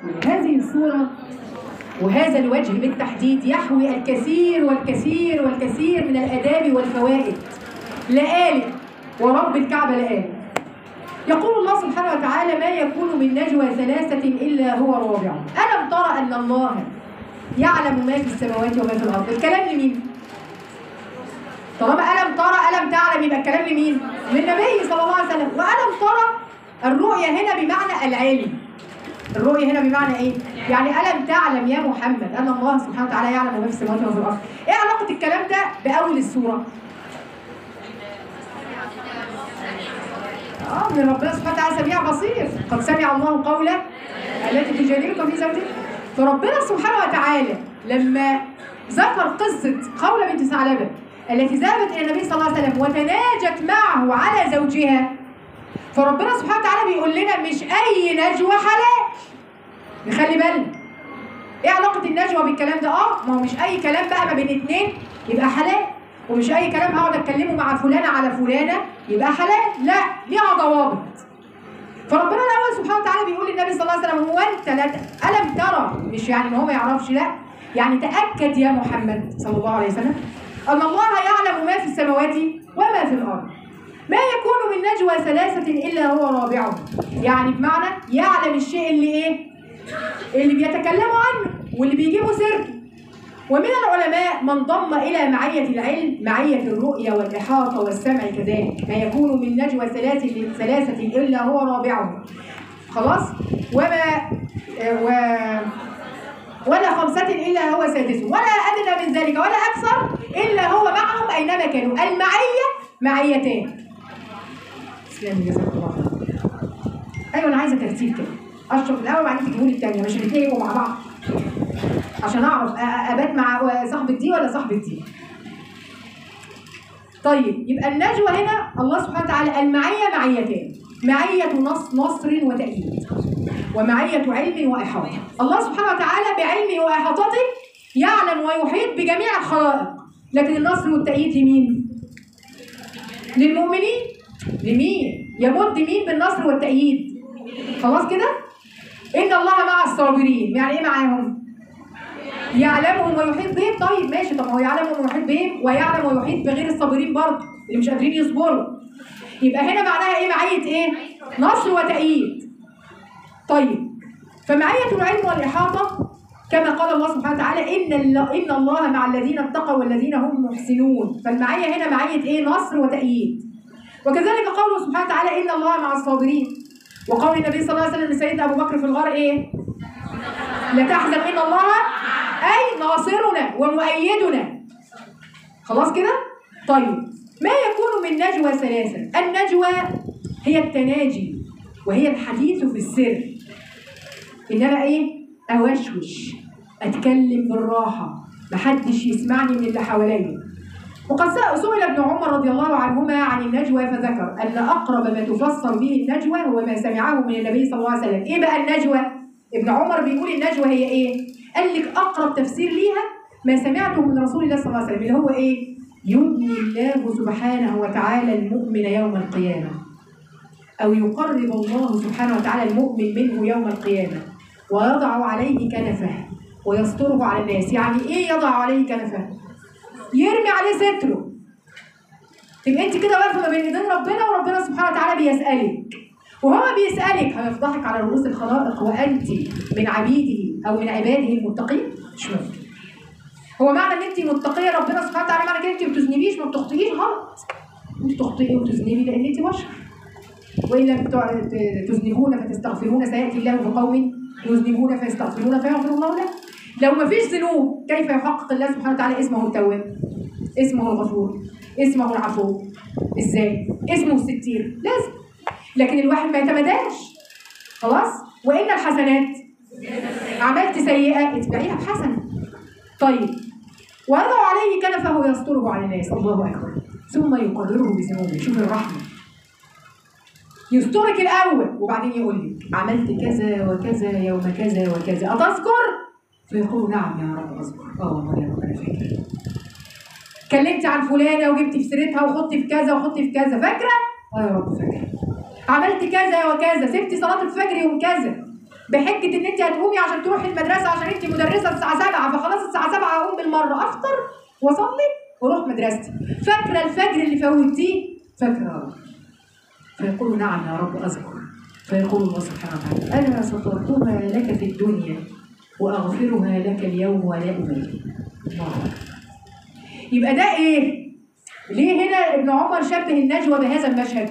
هذه الصورة وهذا الوجه بالتحديد يحوي الكثير والكثير والكثير من الآداب والفوائد. لآلئ ورب الكعبة لآلئ. يقول الله سبحانه وتعالى: ما يكون من نجوى ثلاثة إلا هو رابعهم. ألم ترى أن الله يعلم ما في السماوات وما في الأرض؟ الكلام لمين؟ طالما ألم ترى ألم تعلم يبقى الكلام لمين؟ للنبي صلى الله عليه وسلم. وألم ترى الرؤية هنا بمعنى العلم. الرؤية هنا بمعنى إيه؟ يعني ألم تعلم يا محمد أن الله سبحانه وتعالى يعلم ما في السماوات وما في الأرض. إيه علاقة الكلام ده بأول السورة؟ من ربنا سبحانه وتعالى سميع بصير. قد سمع الله قولا التي تجادلك في زوجها. فربنا سبحانه وتعالى لما ذكر قصة خولة بنت ثعلبة التي ذهبت إلى النبي صلى الله عليه وسلم وتناجت معه على زوجها، فربنا سبحانه وتعالى بيقول لنا مش أي نجوى حلال. نخلي بالنا. إيه علاقة النجوى بالكلام ده؟ ما هو مش أي كلام بقى ما بين اتنين يبقى حلال، ومش أي كلام هقعد أتكلمه مع فلانة على فلانة يبقى حلال، لا، ليها ضوابط. فربنا الأول سبحانه وتعالى بيقول للنبي صلى الله عليه وسلم: هو أنت ألم ترى؟ مش يعني إن هو ما يعرفش، لا، يعني تأكد يا محمد صلى الله عليه وسلم أن الله يعلم ما في السماوات وما في الأرض. ما يكون من نجوى ثلاثة إلا هو رابعهم. يعني بمعنى يعلم الشيء اللي إيه؟ اللي بيتكلموا عنه واللي بيجيبوا سر. ومن العلماء من ضم إلى معية العلم معية الرؤية والإحاطة والسمع كذلك. ما يكون من نجوى ثلاثة إلا هو رابعهم. خلاص؟ ولا خمسة إلا هو سادسهم، ولا أدنى من ذلك ولا أكثر إلا هو معهم أينما كانوا. المعية معيتان. تسلم جزاك الله خير. أيوة أنا عايزة ترتيب كده. أشرف الأول وبعدين تجيبوا لي الثانية، مش الاثنين يبقوا مع بعض. عشان أعرف أبات مع صاحبة دي ولا صاحبة دي. طيب يبقى النجوى هنا الله سبحانه وتعالى المعية معيتان. معية نصر وتأييد، ومعية علم وإحاطة. الله سبحانه وتعالى بعلمه وإحاطته يعلم ويحيط بجميع الخلائق، لكن النصر والتأييد لمين؟ للمؤمنين. لمين؟ يمد مين بالنصر والتأييد؟ خلاص كده؟ إن الله مع الصابرين. يعني إيه معاهم؟ يعلمهم ويحيط بهم. طيب ماشي، طب هو يعلمهم ويحيط بهم ويعلم ويحيط بغير الصابرين برضه اللي مش قادرين يصبروا. يبقى هنا معناها إيه؟ معية إيه؟ نصر وتأييد. طيب فمعية العلم والإحاطة كما قال الله سبحانه وتعالى: إن الله مع الذين اتقوا والذين هم محسنون. فالمعية هنا معية إيه؟ نصر وتأييد. وكذلك قوله سبحانه وتعالى: إن الله مع الصابرين. وقول النبي صلى الله عليه وسلم لسيدنا أبو بكر في الغار إيه؟ لا تحزن إن الله أي ناصرنا ومؤيدنا. خلاص كده؟ طيب ما يكون من نجوى ثلاثة؟ النجوى هي التناجي وهي الحديث في السر. إن أنا إيه؟ أوشوش، أتكلم بالراحة، محدش يسمعني من اللي حواليا. وقد سئل ابن عمر رضي الله عنهما عن النجوى فذكر أن أقرب ما تفسر به النجوى هو ما سمعه من النبي صلى الله عليه وسلم. إيه بقى النجوى؟ ابن عمر بيقول النجوى هي إيه؟ قال لك أقرب تفسير ليها ما سمعته من رسول الله صلى الله عليه وسلم، اللي هو إيه؟ يبني الله سبحانه وتعالى المؤمن يوم القيامة، أو يقرب الله سبحانه وتعالى المؤمن منه يوم القيامة ويضع عليه كنفه ويستره على الناس. يعني إيه يضع عليه كنفه؟ يرمي عليه ستره. تبقى أنت كده واقفة ما بين إيدين ربنا وربنا سبحانه وتعالى بيسألك، وهو بيسألك هيفضحك على رؤوس الخلائق وأنت من عبيده أو من عباده المتقين؟ مش ممكن. هو معنى إن أنت متقية ربنا سبحانه وتعالى معنى كده أنت ما بتذنبيش، ما بتخطئيش؟ غلط. أنت تخطئي وتذنبي لأن أنت بشر. وإن لم تذنبون فتستغفرون سيأتي الله بقوم يذنبون فيستغفرون فيغفر الله له. لو ما فيش ذنوب كيف يحقق الله سبحانه وتعالى اسمه التواب، اسمه الغفور، اسمه العفو؟ ازاي؟ اسمه الستير؟ لازم. لكن الواحد ما يتمداش. خلاص؟ وإن الحسنات عملت سيئة اتبعيها بحسنة. طيب ويضع عليه كنفه يستره على الناس. الله أكبر. ثم يقرره بذنوبه. شوف الرحمة. يسترك الأول وبعدين يقول لك عملت كذا وكذا يوم كذا وكذا، أتذكر؟ فيقول نعم يا رب أذكر. يا رب أنا فاكر. كلمت عن فلانة وجبت في سيرتها وخدت في كذا وخدت في كذا، فاكرة؟ يا رب فاكرة. عملت كذا وكذا، سبت صلاة الفجر يوم كذا. بحجه ان انت هتقومي عشان تروحي المدرسه عشان انت مدرسه الساعه 7، فخلاص الساعه 7 هقوم بالمره افطر واصلي واروح مدرستي. فاكره الفجر اللي فوتيه؟ فاكره. فيقول نعم يا رب اذكر. فيقول الله سبحانه وتعالى انا ستركتها لك في الدنيا واغفرها لك اليوم ولا ابالي. الله اكبر. يبقى ده ايه؟ ليه هنا ابن عمر شبه النجوى بهذا المشهد؟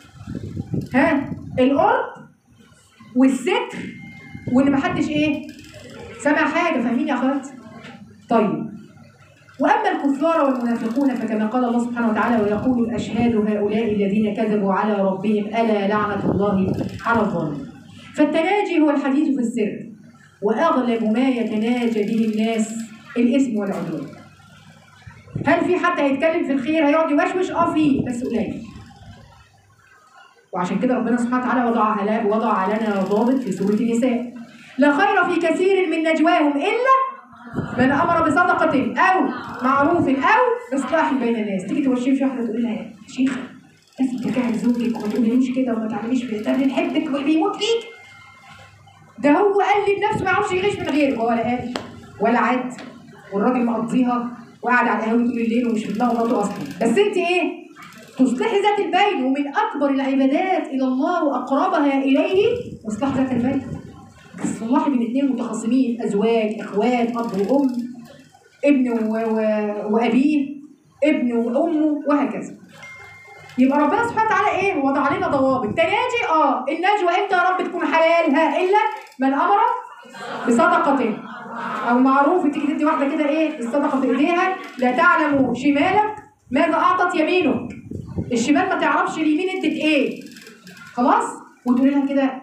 القرب والستر وان محدش ايه؟ سمع حاجه. فاهمين يا اخوات؟ طيب، واما الكفار والمنافقون فكما قال الله سبحانه وتعالى ويقول الاشهاد هؤلاء الذين كذبوا على ربهم الا لعنه الله على الظالمين. فالتناجي هو الحديث في السر، واغلب ما يتناجى به الناس الاثم والعدوان. هل في حد هيتكلم في الخير هيقعد يوشوش؟ فيه بس قليل. وعشان كده ربنا سبحانه وتعالى وضع لنا ضابط في سوره النساء: لا خير في كثير من نجواهم الا من امر بصدقه او معروف او اصلاح بين الناس. تيجي توشيش واحده تقول لها يا شيخه لازم تكاهل زوجك وما تقوليلوش كده وما تعمليش في ده بنحبك وبيموت فيك. ده هو قال لي بنفسه ما يعرفش يعيش من غيرك، ولا قال ولا عاد، والراجل مقضيها وقاعد على القهوه طول الليل ومش في دماغه مراته اصلا. بس انت ايه؟ تصلحي ذات البين، ومن اكبر العبادات الى الله واقربها اليه اصلاح ذات البين. تصلحي بين اثنين متخاصمين، ازواج، اخوات، اب وام، ابن وابيه، ابن وامه، وهكذا. يبقى ربنا سبحانه وتعالى ايه؟ وضع لنا ضوابط. تناجي النجوى امتى يا رب تكون حلالها؟ الا من امر بصدقه او معروف. تيجي تدي واحده كده ايه الصدقه في ايديها، لا تعلم شمالك ماذا اعطت يمينك. الشمال ما تعرفش اليمين ادت ايه. خلاص؟ وتقول لها كده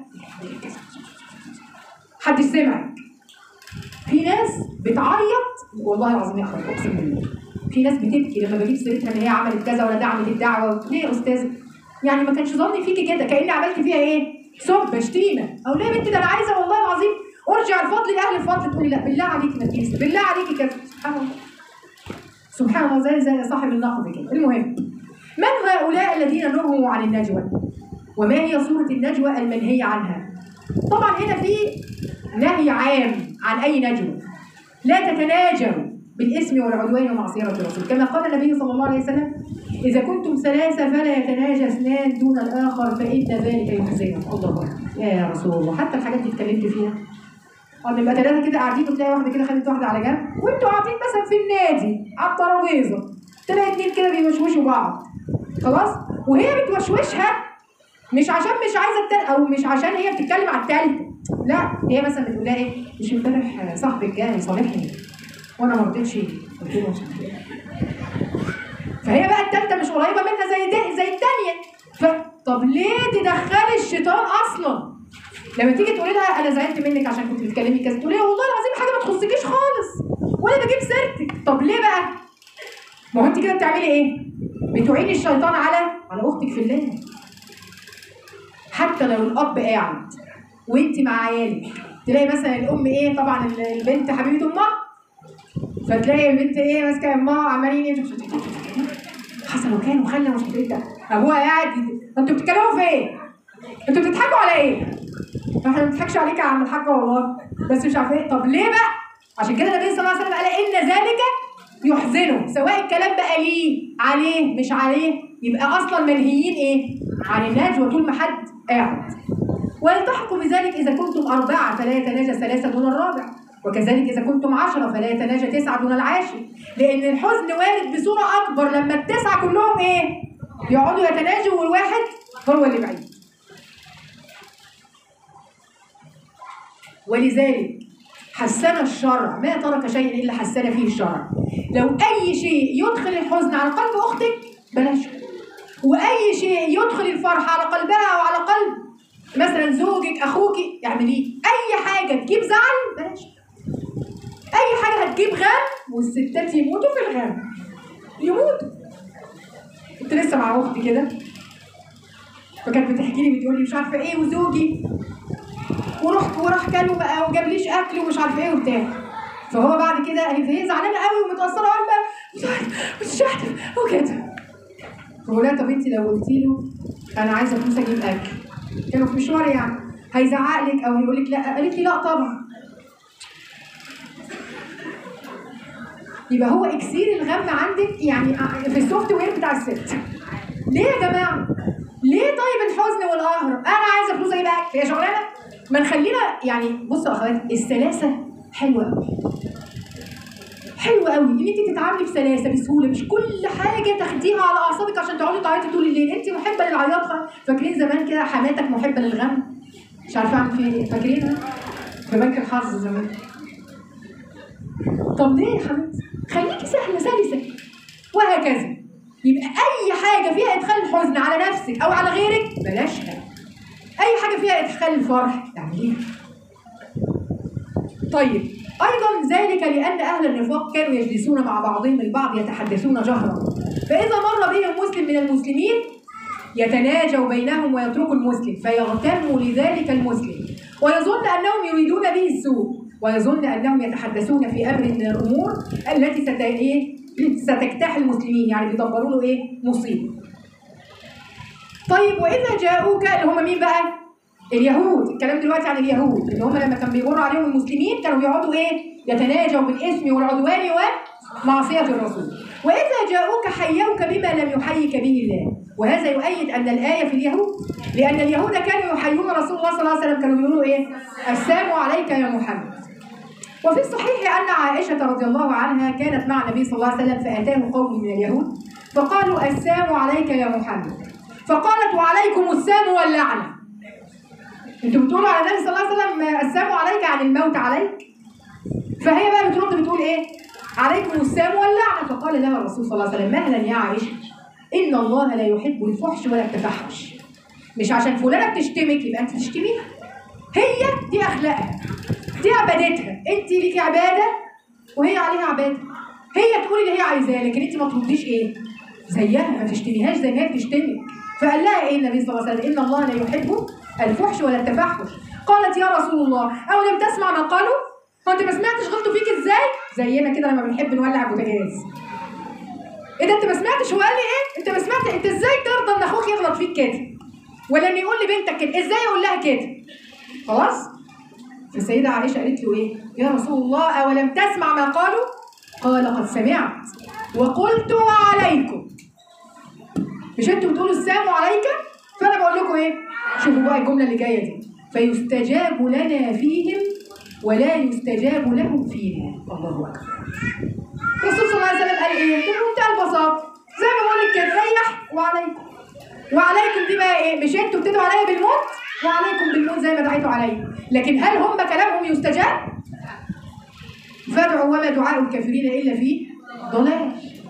حد سمعك. في ناس بتعيط والله العظيم يا اخوات اقسم بالله، في ناس بتبكي لما بجيب سيرتها ان هي عملت كذا ولا دعمت الدعوه. ليه يا استاذه؟ يعني ما كانش ظني فيكي كده، كاني عملت فيها ايه؟ سب، شتيمه. او ليه يا بنتي؟ ده انا عايزه والله العظيم ارجع الفضل لاهل الفضل. تقولي لا بالله عليكي ما تجيبي، بالله عليكي كذا. سبحان الله، سبحان الله، زي صاحب النقد كده. المهم، من هؤلاء الذين نهوا عن النجوى؟ وما هي صورة النجوى المنهي عنها؟ طبعا هنا في نهي عام عن أي نجوى. لا تتناجوا بالإثم والعدوان ومعصية الرسول، كما قال النبي صلى الله عليه وسلم: إذا كنتم ثلاثة فلا يتناجى اثنان دون الآخر فإن ذلك يحزنهم. الله أكبر يا رسول الله. حتى الحاجات دي اتكلمت فيها. نبقى ثلاثة كده قاعدين وتلاقي واحدة كده خدت واحدة على جنب، وأنتوا قاعدين مثلا في النادي على الترابيزة، تلاقي اتنين كده بيوشوشوا بعض. خلاص؟ وهي بتوشوشها مش عشان مش عايزة أو مش عشان هي بتتكلم على التالتة، لا، هي مثلا بتقول لها إيه؟ مش امبارح صاحبك جاي يصالحني وأنا ما رضيتش قلت له. فهي بقى التالتة مش قريبة منها زي التانية. طب ليه تدخلي الشيطان أصلا؟ لما تيجي تقولي لها انا زعلت منك عشان كنت بتكلمي كذا، تقولي لها والله العظيم حاجه ما تخصكيش خالص ولا بجيب سيرتك. طب ليه بقى؟ ما هو انت كده بتعملي ايه؟ بتعيني الشيطان على اختك في الله. حتى لو الاب قاعد وانت مع عيالك، تلاقي مثلا الام ايه، طبعا البنت حبيبه امها، فتلاقي البنت ايه ماسكه امها عمالين حصل وكان وخلى مش عارف ايه. ابوها قاعد، انتوا بتتكلموا في ايه؟ انتوا بتضحكوا على ايه؟ احنا ما بنضحكش عليك يا عم الحاجه والله، بس مش عارفه ايه. طب ليه بقى؟ عشان كده النبي صلى الله عليه وسلم قال ان ذلك يحزنه، سواء الكلام بقى ليه عليه مش عليه، يبقى اصلا منهيين ايه؟ عن النجوى طول ما حد قاعد. ويلتحق بذلك اذا كنتم 4 فلا يتناجى 3 دون الرابع، وكذلك اذا كنتم 10 فلا يتناجى 9 دون العاشر، لان الحزن وارد بصوره اكبر لما ال9 كلهم ايه؟ يقعدوا يتناجوا والواحد هو اللي بعيد. ولذلك حسن الشرع، ما ترك شيء الا حسن فيه الشرع. لو اي شيء يدخل الحزن على قلب اختك بلاشه، واي شيء يدخل الفرح على قلبها او على قلب مثلا زوجك اخوك اعمليه. اي حاجه تجيب زعل بلاش، اي حاجه هتجيب غم، والستات يموتوا في الغم يموتوا. كنت لسه مع اختي كده فكانت بتحكي لي بتقول لي مش عارفه ايه وزوجي وراح كلوا بقى وجابليش اكل ومش عارفه ايه وبتاع. فهو بعد كده هي زعلانه قوي ومتاثره قوي مش عارفه وكده. فقول لها طب انت لو قلتي له انا عايزه فلوس اجيب اكل، كانوا في مشوار يعني، هيزعق لك او هيقول لك لا. قالت لي لا طبعا. يبقى هو اكسير الغم عندك يعني في السوفت وير بتاع الست. ليه يا جماعه؟ ليه طيب الحزن والقهر؟ انا عايزه فلوس اجيب اكل، هي شغلانه؟ ما نخلينا يعني بصوا يا اخوات، السلاسه حلوه قوي. حلوه قوي ان انت تتعاملي بسلاسه بسهوله، مش كل حاجه تاخديها على اعصابك عشان تقعدي تعيطي طول الليل. انت محبه للعياط. فاكرين زمان كده حماتك محبه للغم؟ مش عارفه اعمل فيها ايه، فاكرينها؟ في بنك الحظ زمان. طب ليه يا حبيبتي؟ خليكي سهله سلسه وهكذا. يبقى اي حاجه فيها ادخال الحزن على نفسك او على غيرك بلاشها. اي حاجه فيها ادخال الفرح اعمليها. طيب ايضا ذلك لان اهل النفاق كانوا يجلسون مع بعضهم البعض يتحدثون جهرا، فاذا مر بهم مسلم من المسلمين يتناجوا بينهم ويتركوا المسلم فيغتم لذلك المسلم ويظن انهم يريدون به السوء، ويظن انهم يتحدثون في امر من الامور التي ستجتاح المسلمين، يعني بيدبروا له ايه؟ مصيبه. طيب واذا جاءوك اللي هم مين بقى؟ اليهود. الكلام دلوقتي عن اليهود اللي هم لما كان بيمر عليهم المسلمين كانوا بيقعدوا ايه؟ يتناجوا بالاثم والعدوان ومعصيه الرسول. واذا جاءوك حيوك بما لم يحيك به الله، وهذا يؤيد ان الايه في اليهود، لان اليهود كانوا يحيون رسول الله صلى الله عليه وسلم، كانوا بيقولوا ايه؟ السلام عليك يا محمد. وفي الصحيح أن عائشة رضي الله عنها كانت مع النبي صلى الله عليه وسلم فأتاه قوم من اليهود فقالوا السلام عليك يا محمد، فقالت وعليكم السلام واللعنة. انتوا بتقولوا على النبي صلى الله عليه وسلم السلام عليك عن الموت عليك، فهي بقى بترد بتقول ايه؟ عليكم السلام واللعنة. فقال لها الرسول صلى الله عليه وسلم مهلا يا عائشة، إن الله لا يحب الفحش ولا التفحش. مش عشان فلانة بتشتمك يبقى أنت تشتميها. هي دي أخلاقها، دي عبادتها، انت ليكي عباده وهي عليها عباده. هي تقولي اللي هي عايزاه لكن انت ما ترديش ايه؟ زيها، ما تشتميهاش زي ما هي بتشتمك. فقال لها ايه النبي صلى الله عليه وسلم؟ ان الله لا يحب الفحش ولا التفحش. قالت يا رسول الله او لم تسمع ما قالوا؟ هو انت ما سمعتش غلطوا فيك ازاي؟ زينا كده لما بنحب نولع بوتاجاز. ايه ده انت ما سمعتش هو قال لي ايه؟ انت ما سمعتش؟ انت ازاي ترضى ان اخوك يغلط فيك كده؟ ولا ان يقول لبنتك كده؟ ازاي يقول لها كده؟ خلاص؟ فالسيدة عائشة قالت له ايه؟ يا رسول الله أولم تسمع ما قالوا؟ قال قد سمعت وقلت وعليكم. مش انتوا بتقولوا السلام عليك؟ فأنا بقول لكم ايه؟ شوفوا بقى الجملة اللي جاية دي. فيستجاب لنا فيهم ولا يستجاب لهم فينا. الله أكبر. الرسول صلى الله عليه وسلم قال ايه؟ بمنتهى البساطة زي ما بقول لك كده، ريح وعليكم. وعليكم دي بقى ايه؟ مش انتوا بتدعوا عليا بالموت؟ وعليكم بالموت زي ما دعيتوا عليا. لكن هل هم كلامهم يستجاب؟ فادعوا وما دعاء الكافرين الا في ضلال.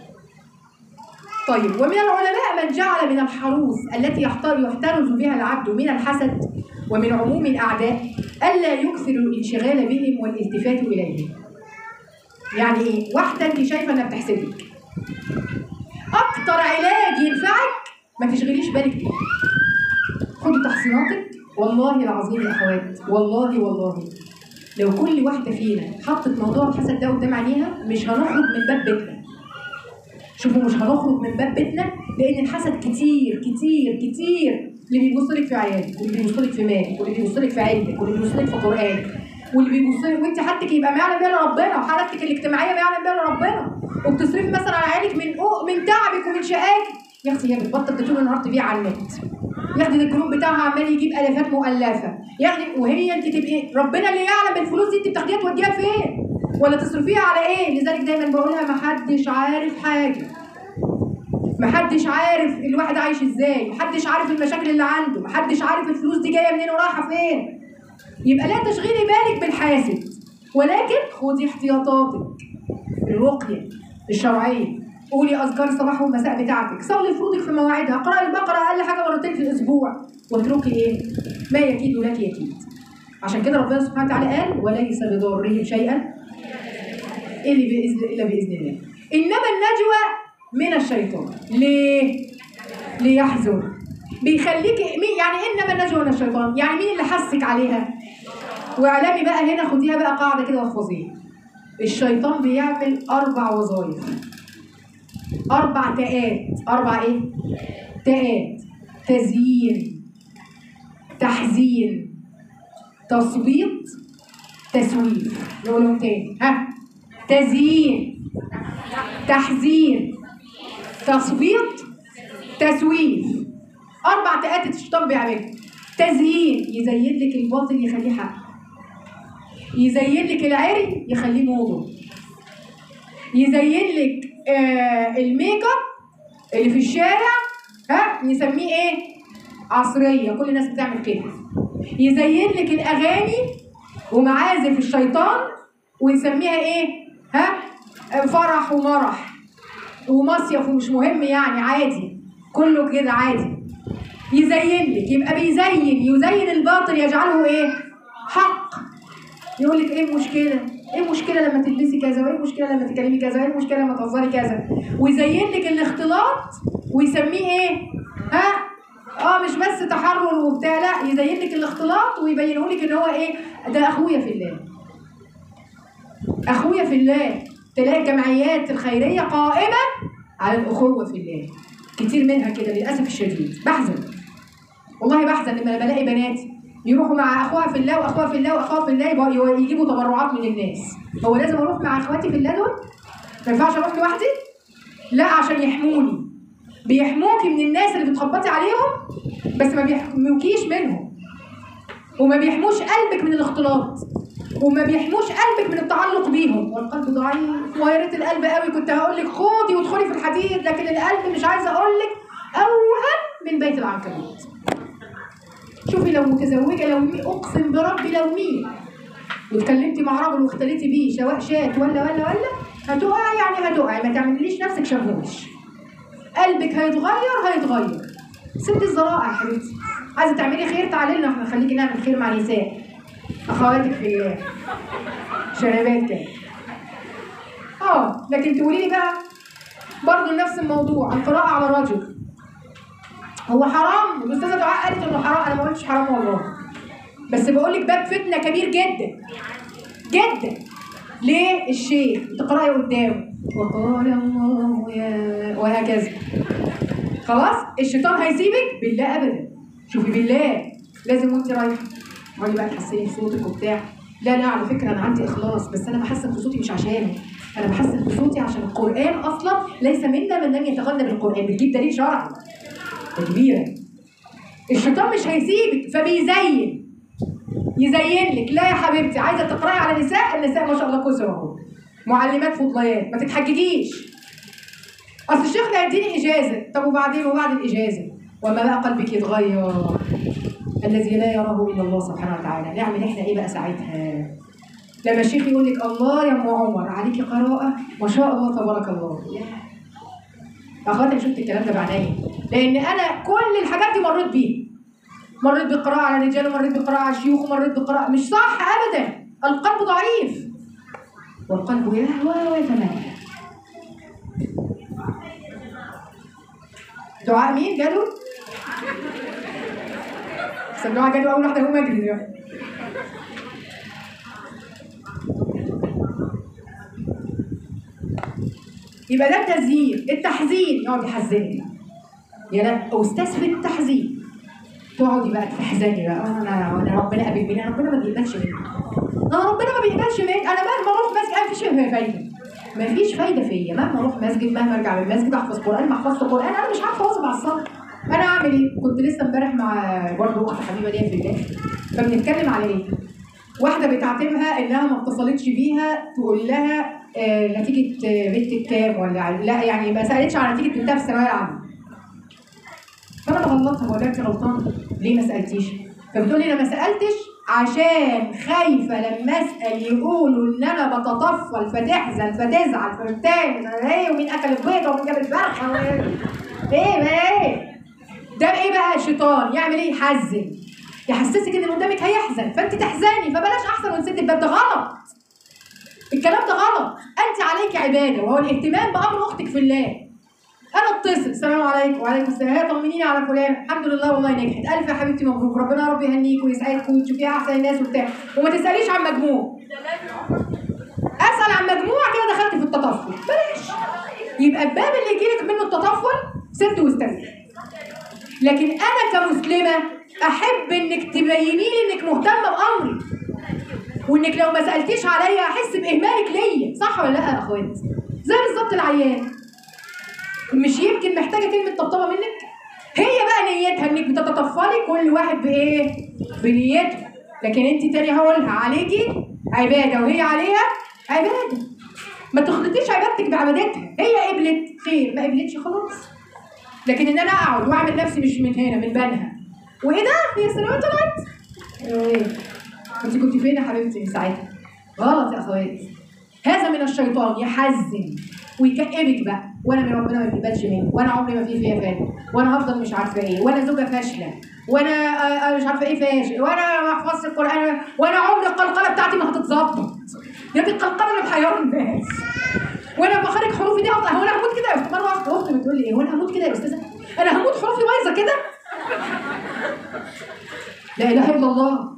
طيب ومن العلماء من جعل من الحروس التي يحترز بها العبد من الحسد ومن عموم الاعداء الا يكثر الانشغال بهم والالتفات اليهم. يعني ايه؟ واحده انت شايفه انها بتحسدك، اكتر علاج ينفعك ما تشغليش بالك بيه. خدي تحصيناتك. والله العظيم يا اخوات، والله لو كل واحده فينا حطت موضوع الحسد ده قدام عينيها مش هنخرج من باب بيتنا. شوفوا مش هنخرج من باب بيتنا، لان الحسد كتير كتير كتير. اللي بيبص لك في عيالك، واللي بيبص لك في مالك، واللي بيبص لك في علمك، واللي بيبص لك في قرانك، واللي بيبص لك وانت حالتك يبقى ما يعلم بها ربنا، وحالتك الاجتماعيه ما يعلم بها ربنا، وبتصرفي مثلا على عيالك من تعبك ومن شقاك. يا اختي هي بتبطل طول النهار تبيع على النت، ياخد الجروب بتاعها عمال يجيب الافات مؤلفه، ياخد وهي انت تبقي ربنا اللي يعلم الفلوس دي انت بتاخديها توديها فين؟ ولا تصرفيها على ايه؟ لذلك دايما بقولها محدش عارف حاجه. محدش عارف الواحد عايش ازاي، محدش عارف المشاكل اللي عنده، محدش عارف الفلوس دي جايه منين ورايحه فين. يبقى لا تشغلي بالك بالحاسد، ولكن خدي احتياطاتك. الرقيه الشرعيه، قولي اذكار الصباح والمساء بتاعتك، صلي فروضك في مواعيدها، اقراي البقره اقل حاجه مرتين في الاسبوع، واتركي ايه؟ ما يكيد لك يكيد. عشان كده ربنا سبحانه وتعالى قال وليس بضارهم شيئا الا باذن الله. انما النجوى من الشيطان. ليه؟ ليحذر. بيخليكي يعني انما النجوى من الشيطان، يعني مين اللي حسك عليها؟ واعلمي بقى هنا، خديها بقى قاعده كده واحفظيها. الشيطان بيعمل 4 وظائف، 4 تاءات. 4 ايه؟ تاءات: تزيين، تحزين، تثبيط، تسويف. نقولهم تاني، ها؟ تزيين، تحذير، تثبيط، تسويف. 4 تآتة الشيطان بيعملها. تزيين، يزين لك الباطل يخليه حق، يزين لك العري يخليه موضه، يزين لك الميك اب اللي في الشارع نسميه ايه؟ عصريه، كل الناس بتعمل كده. يزين لك الاغاني ومعازف الشيطان ونسميها ايه؟ فرح ومرح ومصيف ومش مهم، يعني عادي، كله كده عادي. يزين لك، يبقى يزين الباطل يجعله ايه؟ حق. يقول لك ايه المشكله؟ ايه المشكله لما تلبسي كذا؟ وايه المشكله لما تكلمي كذا؟ وايه المشكله لما تهزري كذا؟ ويزين لك الاختلاط ويسميه ايه؟ مش بس تحرر وبتاع، لا، يزين لك الاختلاط ويبينه لك ان هو ايه؟ ده اخويا في الله. اخويا في الله. تلاقي الجمعيات الخيريه قائمه على الاخوه في الله، كتير منها كده للاسف الشديد. بحزن، والله بحزن لما بلاقي بنات يروحوا مع اخوها في الله واخوها في الله واخوها في الله يجيبوا تبرعات من الناس. هو لازم اروح مع اخواتي في الله دول؟ ما ينفعش اروح لوحدي؟ لا، عشان يحموني. بيحموكي من الناس اللي بتخبطي عليهم، بس ما بيحموكيش منهم، وما بيحموش قلبك من الاختلاط، وما بيحموش قلبك من التعلق بيهم. والقلب ضعيف، ويا ريت القلب قوي كنت هقول لك خدي وادخلي في الحديد، لكن القلب مش عايزه اقول لك اوهن من بيت العنكبوت. شوفي لو متزوجه، لو اقسم بربي لو مين واتكلمتي مع راجل واختليتي بيه سواء شات ولا هتقعي، يعني هتقعي، ما تعمليش نفسك شموش. قلبك هيتغير. سد الذرائع يا حبيبتي. عايزه تعملي خير تعالي لنا، احنا خليكي نعمل خير مع نساء اخواتك في الله، شنبات كده. لكن تقولي لي بقى برضه نفس الموضوع، القراءه على الرجل هو حرام. الاستاذه دعاء قالت انه حرام، انا ما قلتش حرام والله، بس بقول لك باب فتنه كبير جدا جدا. ليه؟ الشيخ تقراي قدامه وقال الله يا وهكذا، خلاص الشيطان هيسيبك؟ بالله ابدا. شوفي بالله لازم وانت رايحه تقعدي بقى تحسني في صوتك وبتاع. لا على فكره انا عندي اخلاص، بس انا بحسن في صوتي مش عشانه، انا بحسن في صوتي عشان القران اصلا ليس منا من لم يتغنى بالقران. بتجيب دليل شرعي كبيره. الشيطان مش هيسيبك، يزين لك. لا يا حبيبتي، عايزه تقراي على النساء ما شاء الله كسر اهو، معلمات فضليات، ما تتحججيش. اصل الشيخ ده هيديني اجازه، طب وبعدين وبعد الاجازه وما بقى قلبك يتغير الذي لا يراه الا الله سبحانه وتعالى، نعمل احنا ايه بقى ساعتها؟ لما الشيخ يقول لك الله يا ام عمر عليكي قراءه ما شاء الله تبارك الله. اخواتي شفت الكلام ده بعينيا، لان انا كل الحاجات دي مريت بيها. مريت بالقراءه على الرجال، ومريت بالقراءه على الشيوخ، ومريت بالقراءه. مش صح ابدا، القلب ضعيف والقلب يهوى ويتمنى. دعاء مين؟ جدو؟ دعاء جدو اول واحده هو مجري دلوقتي. يبقى ده التزيين. التحزين يقعد يحزنك يا لا استاذ في التحزين، تقعدي بقى تحزني بقى. انا ربنا قابل مني، ربنا ما بيقبلش مني، ربنا ما بيقبلش مني. انا مهما اروح مسجد مفيش فايده، مفيش فايده فيا. مهما اروح مسجد، مهما ارجع من المسجد احفظ قران، ما حفظت قران انا مش عارفه اواظب على الصلاه. انا اعمل ايه؟ كنت لسه امبارح مع برضه اخت حبيبه ليا في الله، فبنتكلم على ايه؟ واحده بتعتمها انها ما اتصلتش بيها تقول لها نتيجه بنتك كام ولا لا، يعني ما سالتش على نتيجه بنتها في الثانويه العامه. فانا بغلطها بقول لها انت غلطانه ليه ما سالتيش؟ فبتقول لي انا ما سالتش عشان خايفه لما اسال يقولوا ان انا بتطفل فتحزن فتزعل فبتعمل ايه، ومين اكل البيضه ومين جاب الفرخه ايه ده ايه بقى؟ الشيطان يعمل ايه؟ يحزن، يحسسك ان اللي قدامك هيحزن فانت تحزني، فبلاش احسن ونسد الباب. ده غلط، الكلام ده غلط. انت عليك عباده وهو الاهتمام بامر اختك في الله. انا اتصل السلام عليكم وعليكم السلام، طمنيني على فلان، الحمد لله والله نجحت، الف يا حبيبتي مبروك، ربنا رب يهنيك ويسعدك وتشوفيها احسن الناس وبتاع، وما تساليش عن مجموع. اسال عن مجموع كده دخلت في التطفل، بلاش. يبقى الباب اللي يجيلك منه التطفل سد واستريح. لكن انا كمسلمه احب انك تبيني لي انك مهتمه بامري، وانك لو ما سالتيش عليا احس باهمالك ليا، صح ولا لا يا اخوات؟ زي بالظبط العيان، مش يمكن محتاجه كلمه طبطبه منك؟ هي بقى نيتها انك بتتطفلي، كل واحد بايه؟ بنيته. لكن انت تاني هقولها عليكي عباده وهي عليها عباده، ما تخلطيش عبادتك بعبادتها. هي قبلت خير، ما قبلتش خلاص. لكن ان انا اقعد واعمل نفسي مش من هنا من بنها، وايه ده؟ هي الثانويه طلعت؟ ايه؟ انت كنت فين يا حبيبتي ساعتها؟ غلط يا اخوات. هذا من الشيطان، يحزن ويكئبك بقى، وانا من ربنا ما بيقبلش مني، وانا عمري ما في فيا فايده، وانا هفضل مش عارفه ايه، وانا زوجه فاشله، وانا مش عارفه ايه فاشل، وانا ما حفظت القران، وانا عمري القلقله بتاعتي ما هتتظبط. يا دي القلقله اللي محيره الناس. وانا بخرج حروفي دي هو انا هموت كده يا استاذه؟ مره واحده اختي بتقول لي ايه، وانا هموت كده يا استاذه؟ انا هموت حروفي بايظه كده؟ لا اله الا الله.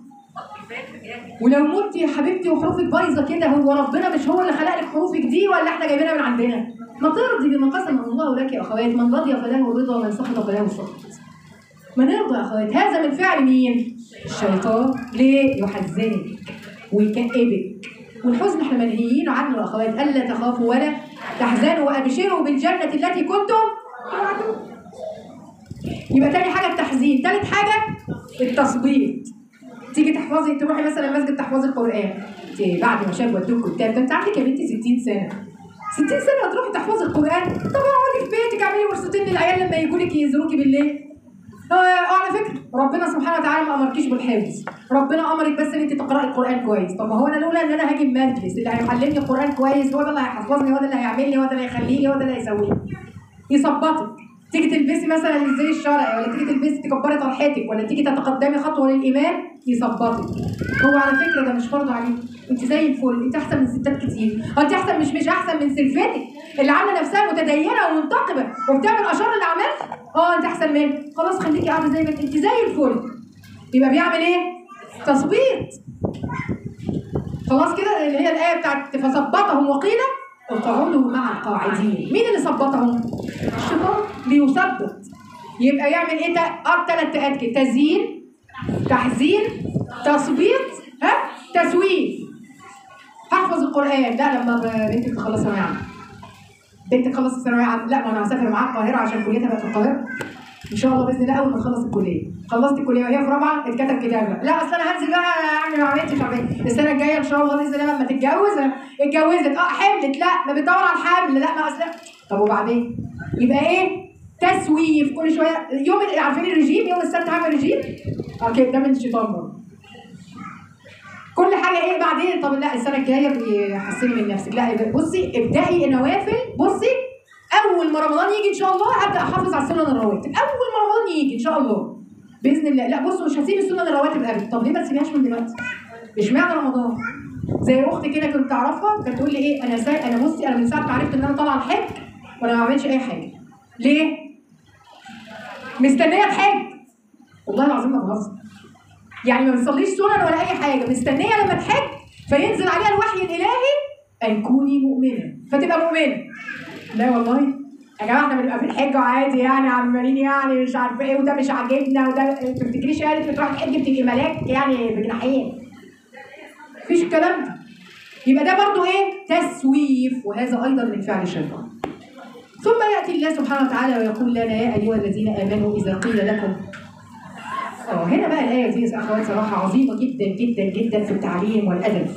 ولو مت يا حبيبتي وحروفك بايظه كده، هو ربنا مش هو اللي خلق لك حروفك دي ولا احنا جايبينها من عندنا؟ ما ترضي بما قسم الله لك يا اخوات، من رضي فله الرضا ومن سخط فله السخط. ما نرضى يا اخوات. هذا من فعل مين؟ الشيطان. ليه؟ يحزنك ويكئبك، والحزن احنا منهيين عنه يا اخوات. الا تخافوا ولا تحزنوا وابشروا بالجنه التي كنتم توعدون. يبقى تاني حاجه التحزين، تالت حاجه التثبيط. تيجي تحفظي، تروحي مثلا مسجد تحفظي القران، بعد ما شاب ودوك كتاب، ده انت عندك يا بنتي 60 سنه، 60 سنه هتروحي تحفظي القران؟ طب اقعدي في بيتك اعملي ورستين للعيال لما يجوا لك يزوروكي بالليل. على فكره ربنا سبحانه وتعالى ما امركيش بالحفظ، ربنا امرك بس ان انت تقراي القران كويس. طب ما هو انا لولا ان انا هاجي المجلس اللي هيعلمني القران كويس هو ده اللي هيحفظني، هو ده اللي هيعمل لي، هو ده اللي هيخليني، هو ده اللي هيسويني. يظبطك، تيجي تلبسي مثلا الزي الشرعي، ولا تيجي تلبسي تكبري طرحتك، ولا تيجي تتقدمي خطوه للامام، يظبطك. هو على فكره ده مش فرض عليك، انت زي الفل، انت احسن من ستات كتير. انت احسن، مش احسن من سلفتك اللي عامله نفسها متدينه ومنتقبه وبتعمل اشر الاعمال. انت احسن منها، خلاص خليكي قاعده زي ما انت زي الفل. يبقى بيعمل ايه؟ تثبيط. خلاص كده، اللي هي الايه بتاعت فثبطهم وقيل اقعدوا مع القاعدين. مين اللي ثبطهم؟ الشيطان بيثبط. يبقى يعمل ايه؟ ثلاث تاءات كده: تزيين، تحزين، تثبيط، تسويف. هحفظ القران، لا لما بنتك تخلص ثانويه عامه. بنتك تخلص الثانويه عامه، لا ما انا هسافر معاها القاهره عشان كليتها بقت في القاهره ان شاء الله باذن الله. اول ما تخلص الكليه، خلصت الكليه وهي في رابعه اتكتب كتاب، لا اصل انا هنزل بقى اعمل عمليه مش عارفه ايه السنه الجايه ان شاء الله باذن الله لما تتجوز. اتجوزت، حملت، لا ما بتدور على الحمل، لا ما اصل. طب وبعدين؟ يبقى ايه؟ تسويف. كل شويه يوم عارفين الرجيم، يوم السبت هعمل رجيم، كده ده من الشيطان برضه. كل حاجه ايه بعدين؟ طب لا السنه الجايه بيحسني من نفسك، لا بصي ابدأي النوافل. بصي اول ما رمضان يجي ان شاء الله هبدا احافظ على السنن الرواتب، اول ما رمضان يجي ان شاء الله باذن الله. لا بصوا مش هسيب السنن الرواتب ابدا. طب ليه ما تسيبهاش من دلوقتي؟ اشمعنى رمضان؟ زي اختي كده كنت اعرفها كانت تقول لي ايه، انا بصي انا من ساعه ما عرفت ان انا طالعه الحج وانا ما بعملش اي حاجه. ليه؟ مستنيه الحج. والله العظيم ما بهزر، يعني ما بتصليش سنن ولا اي حاجه، مستنيه لما تحج فينزل عليها الوحي الالهي ان كوني مؤمنه فتبقى مؤمنه. لا والله يا جماعه احنا بنبقى في الحج عادي يعني عمالين يعني مش عارفه ايه، وده مش عاجبنا، وده ما تفتكريش يعني بتروح تحج بتبقي ملاك يعني بجناحين، مفيش الكلام ده. يبقى ده برضو ايه؟ تسويف، وهذا ايضا من فعل الشيطان. ثم ياتي الله سبحانه وتعالى ويقول لنا يا ايها الذين امنوا اذا قيل لكم. هنا بقى الايه دي يا اخوات صراحه عظيمه جدا جدا جدا في التعليم والادب.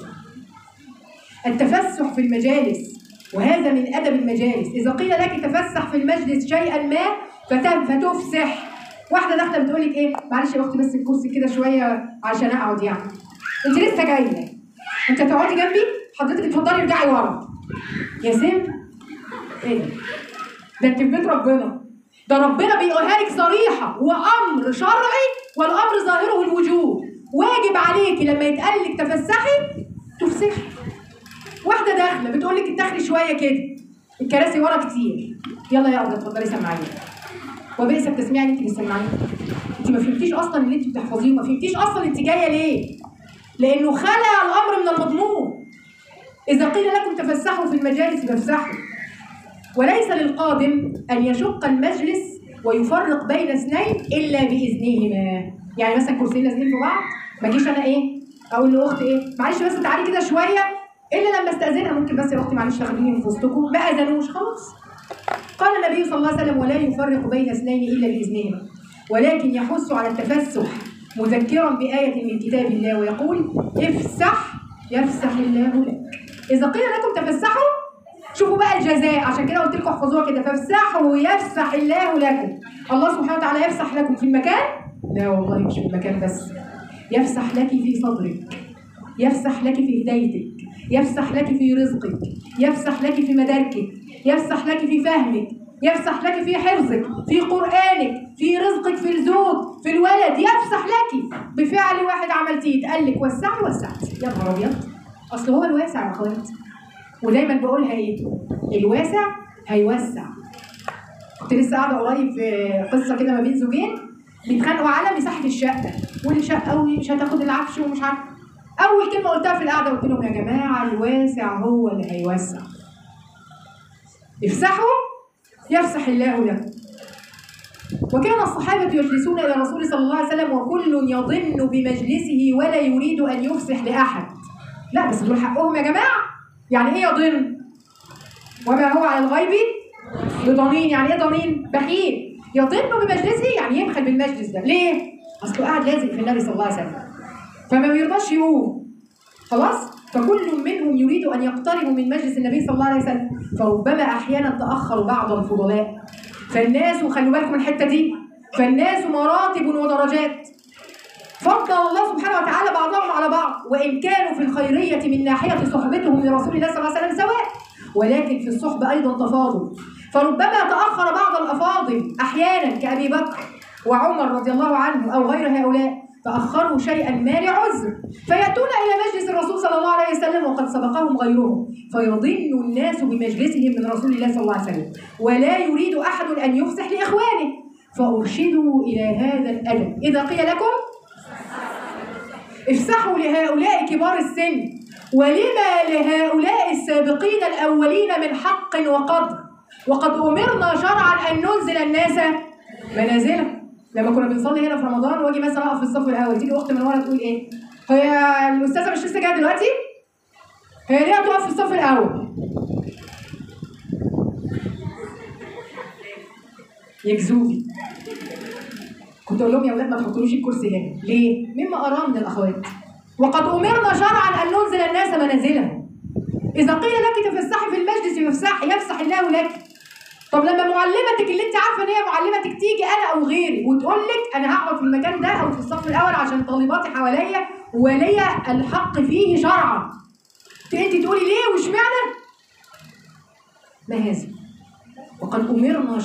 التفسح في المجالس، وهذا من ادب المجالس. اذا قيل لك تفسح في المجلس شيئا ما فتفسح. واحده داخله بتقول لك ايه، معلش يا اختي بس الكرسي كده شويه عشان اقعد يعني. انت لسه جايه، انت هتقعدي جنبي؟ حضرتك اتفضلي ارجعي ورا. يا سم ايه ده؟ انت في بيت ربنا، ده ربنا بيقولها لك صريحه وامر شرعي، والامر ظاهره الوجوب. واجب عليكي لما يتقال لك تفسحي تفسحي. واحده داخله بتقول لك اتاخري شويه كده، الكراسي ورا كتير، يلا يا ارض اتفضلي سمعيني. وبئس التسميع اللي انت بتسمعيه. انت ما فهمتيش اصلا اللي انت بتحفظيه، وما فهمتيش اصلا انت جايه ليه، لانه خلع الامر من المضمون. اذا قيل لكم تفسحوا في المجالس فافسحوا، وليس للقادم ان يشق المجلس ويفرق بين اثنين الا باذنهما. يعني مثلا كرسيين لازقين في بعض، ما اجيش انا ايه اقول لاختي ايه معلش بس تعالي كده شويه، الا لما استاذنها ممكن بس يا اختي معلش تاخديني من وسطكم، ما اذنوش خلاص. قال النبي صلى الله عليه وسلم: ولا يفرق بين اثنين الا باذنهما، ولكن يحث على التفسح مذكرا بآية من كتاب الله ويقول: افسح يفسح الله لك. إذا قيل لكم تفسحوا، شوفوا بقى الجزاء، عشان كده قلت لكم احفظوها كده: فافسحوا يفسح الله لكم. الله سبحانه وتعالى يفسح لكم في المكان؟ لا والله مش في المكان بس، يفسح لك في صدرك، يفسح لك في هدايتك، يفسح لك في رزقك، يفسح لك في مداركك، يفسح لك في فهمك، يفسح لك في حفظك، في قرآنك، في رزقك، في الزوج، في الولد، يفسح لك بفعل واحد عملتيه اتقال لك وسعي وسعتي. يا نهار ابيض، اصل هو الواسع يا اخوات، ودايما بقولها ايه؟ الواسع هيوسع. كنت لسه قاعده قريب في قصه كده ما بين زوجين بيتخانقوا على مساحه الشقه، والشقه مش هتاخد العفش ومش عارفه. اول كلمه قلتها في القعده قلت لهم: يا جماعه الواسع هو اللي هيوسع. افسحوا يفسح الله لكم. وكان الصحابة يجلسون إلى الرسول صلى الله عليه وسلم وكل يظن بمجلسه ولا يريد أن يفسح لأحد. لا بس دول حقهم يا جماعة. يعني إيه يظن؟ وما هو على الغيب بضنين. يعني إيه ضنين؟ بخيل. يظن بمجلسه يعني يبخل بالمجلس ده. ليه؟ أصله قاعد لازق في النبي صلى الله عليه وسلم، فما بيرضاش يقوم. خلاص؟ فكل منهم يريد أن يقترب من مجلس النبي صلى الله عليه وسلم، فربما أحيانا تأخر بعض الفضلاء. فالناس، وخلوا بالكم من الحتة دي، فالناس مراتب ودرجات، فضل الله سبحانه وتعالى بعضهم على بعض، وإن كانوا في الخيرية من ناحية صحبتهم لرسول الله صلى الله عليه وسلم سواء، ولكن في الصحبة أيضا تفاضل. فربما تأخر بعض الأفاضل أحيانا كأبي بكر وعمر رضي الله عنه أو غير هؤلاء، تأخروا شيئا ما لعذر، فيأتون إلى مجلس الرسول صلى الله عليه وسلم وقد سبقهم غيرهم، فيظن الناس بمجلسهم من رسول الله صلى الله عليه وسلم، ولا يريد أحد أن يفسح لإخوانه، فأرشدوا إلى هذا الأدب. إذا قيل لكم افسحوا لهؤلاء كبار السن، ولما لهؤلاء السابقين الأولين من حق وقدر، وقد أمرنا شرعا أن ننزل الناس منازلهم. لما كنا بنصلي هنا في رمضان واجي مثلا اقف في الصف الاول، تيجي اخت من ورا تقول ايه؟ هي الاستاذه مش لسه جايه دلوقتي؟ هي ليه هتقف في الصف الاول؟ يجزوبي. كنت اقول لهم يا اولاد ما تحطولوش الكرسي هنا، ليه؟ مما اراه من الاخوات. وقد امرنا شرعا ان ننزل الناس منازلهم. اذا قيل لك تفسحي في المجلس يفسح الله لك. طب لما معلمتك اللي انت عارفه ان هي معلمتك تيجي انا او غيري وتقول لك انا هقعد في المكان ده او في الصف الاول عشان طالباتي حواليا وليا الحق فيه شرعا، انت تقولي ليه واشمعنى؟ ما هذا؟ وقد امرنا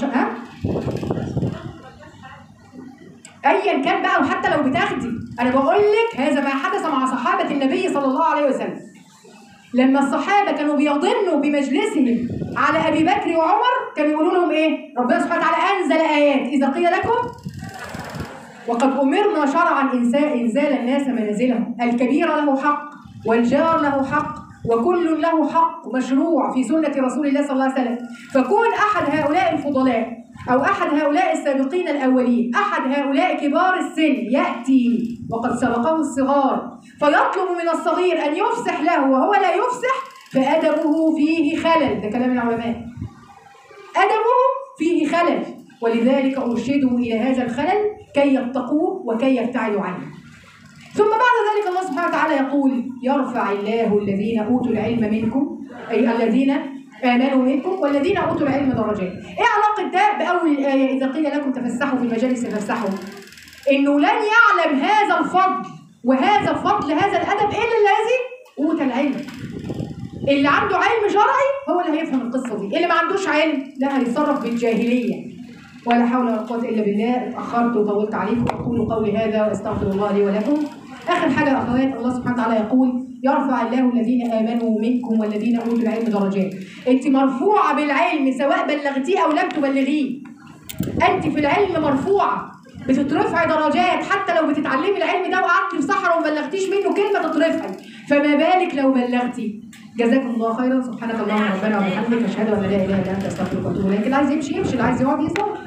ايا كان بقى، وحتى لو بتاخدي، انا بقول لك هذا ما حدث مع صحابه النبي صلى الله عليه وسلم. لما الصحابه كانوا بيظنوا بمجلسهم على ابي بكر وعمر كانوا يقولوا لهم ايه؟ ربنا سبحانه وتعالى انزل ايات: اذا قيل لكم وقد امرنا شرعا انزال الناس منازلهم، الكبير له حق والجار له حق وكل له حق مشروع في سنه رسول الله صلى الله عليه وسلم. فكون احد هؤلاء الفضلاء او احد هؤلاء السابقين الاولين، احد هؤلاء كبار السن ياتي وقد سبقه الصغار فيطلب من الصغير ان يفسح له وهو لا يفسح، فادبه فيه خلل. ده كلام العلماء، ادبه فيه خلل، ولذلك ارشدوا الى هذا الخلل كي يتقوه وكي يبتعدوا عنه. ثم بعد ذلك الله سبحانه وتعالى يقول: يرفع الله الذين اوتوا العلم منكم، اي الذين آمنوا منكم والذين أوتوا العلم درجات. إيه علاقة ده بأول الآية؟ إذا قيل لكم تفسحوا في المجالس فافسحوا. إنه لن يعلم هذا الفضل وهذا الفضل هذا الأدب إلا الذي أوتى العلم. اللي عنده علم شرعي هو اللي هيفهم القصة دي، اللي ما عندوش علم لا هيتصرف بالجاهلية. ولا حول ولا قوة إلا بالله. اتأخرت وطولت عليكم، أقول قولي هذا وأستغفر الله لي ولكم. آخر حاجة يا أخوات، الله سبحانه وتعالى يقول: يرفع الله الذين آمنوا منكم والذين أوتوا العلم درجات. أنت مرفوعة بالعلم سواء بلغتيه أو لم تبلغيه. أنت في العلم مرفوعة، بتترفعي درجات، حتى لو بتتعلمي العلم ده وقعدتي في صحراء وما بلغتيش منه كلمة تترفعي، فما بالك لو بلغتي. جزاكم الله خيرا. سبحانك اللهم ربنا وبحمدك، أشهد أن لا إله إلا أنت، أستغفرك وأتوب إليك. اللي عايز يمشي يمشي، اللي عايز يقعد يقعد.